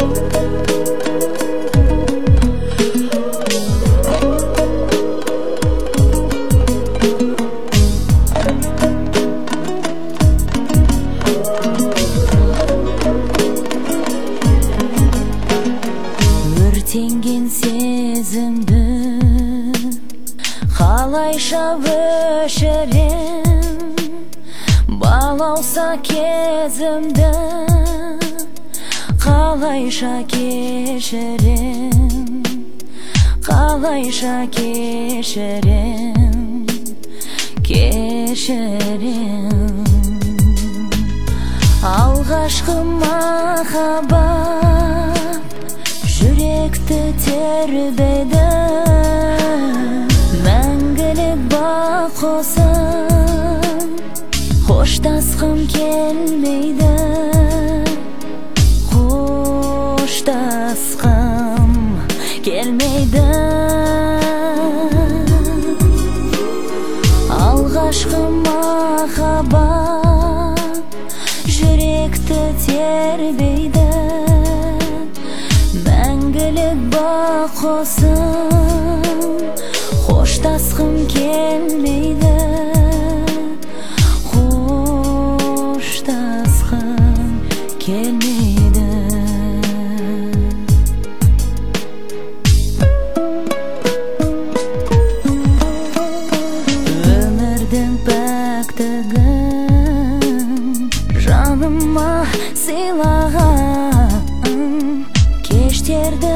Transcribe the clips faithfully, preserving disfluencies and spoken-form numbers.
Өртенген сезімді қалайша өшірем, балауса кезімді қалайша кешірем, қалайша кешірем, кешірем. Алғашқы махаббат жүректі тербеді, мәңгілік бақ қосып қоштасқым келмейді, қоштасқым келмейді. Алғашқы махаббат жүректі тербейді, мәңгілік бақ қосып қоштасқым келмейді, қоштасқым келмейді. Өмірдің пәктігін жаныма сыйлаған, кештерді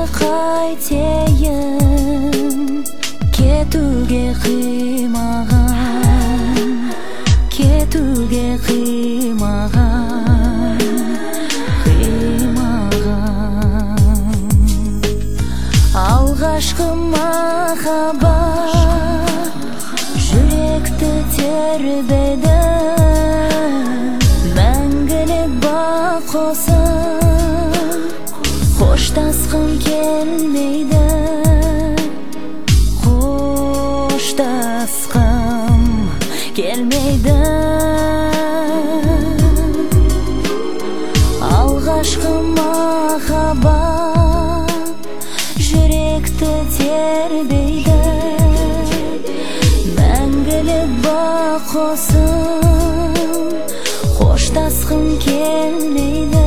қайтейін, кетуге қимаған, кетуге қимаған, қимаған. Алғашқы махаббат жүректі тербеді, мәңгілік бақ қосып қоштасқым келмейді, қоштасқым келмейді. Алғашқы махаббат жүректі тербейді, мәңгілік бақ қосып қоштасқым келмейді,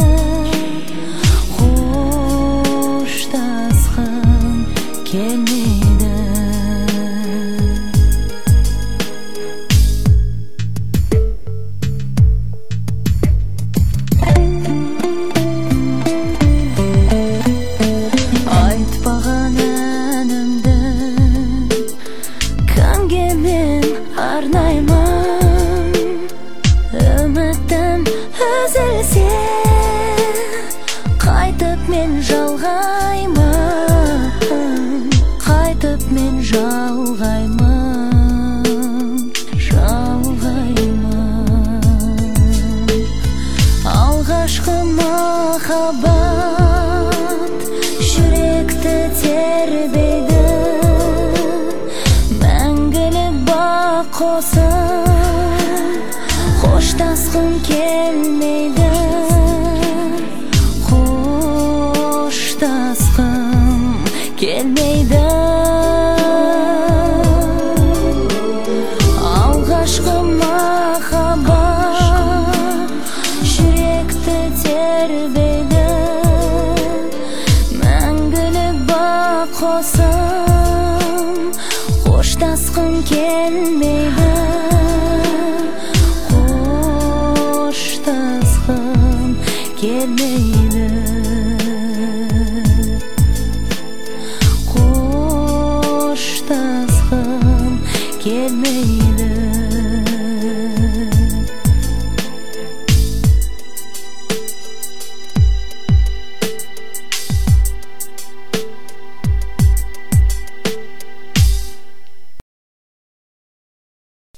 қоштасқым келмейді. Айтпаған әнімді кімге мен арнаймын, үмітім үзілсе қайтып мен жалғаймын, қайтып мен жалғаймын, жалғаймын. Алғашқы махаббат жүректі тербейді, мәңгілік бақ қосып қоштасқым келмейді, қоштасқым келмейді. Алғашқы махаббат жүректі тербейді, мәңгілік бақ қосып қоштасқым келмейді, қоштасқым келмейді.